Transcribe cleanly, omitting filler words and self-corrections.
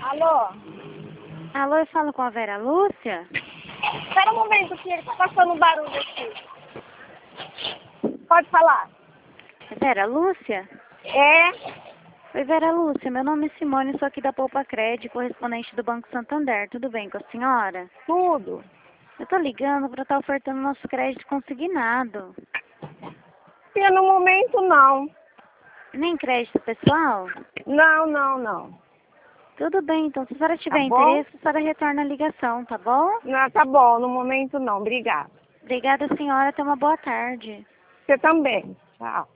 Alô? Alô, eu falo com a Vera Lúcia? Espera um momento, que ele tá passando um barulho aqui. Pode falar. É Vera Lúcia? É? Oi, Vera Lúcia, meu nome é Simone, sou aqui da Poupa Crédito, correspondente do Banco Santander. Tudo bem com a senhora? Tudo. Eu tô ligando para estar ofertando nosso crédito consignado. E no momento, não. Nem crédito pessoal? Não. Tudo bem, então se a senhora Tá tiver bom? interesse, a senhora retorna a ligação, tá bom? Não, tá bom, no momento não. Obrigada. Obrigada, senhora. Tenha uma boa tarde. Você também. Tchau.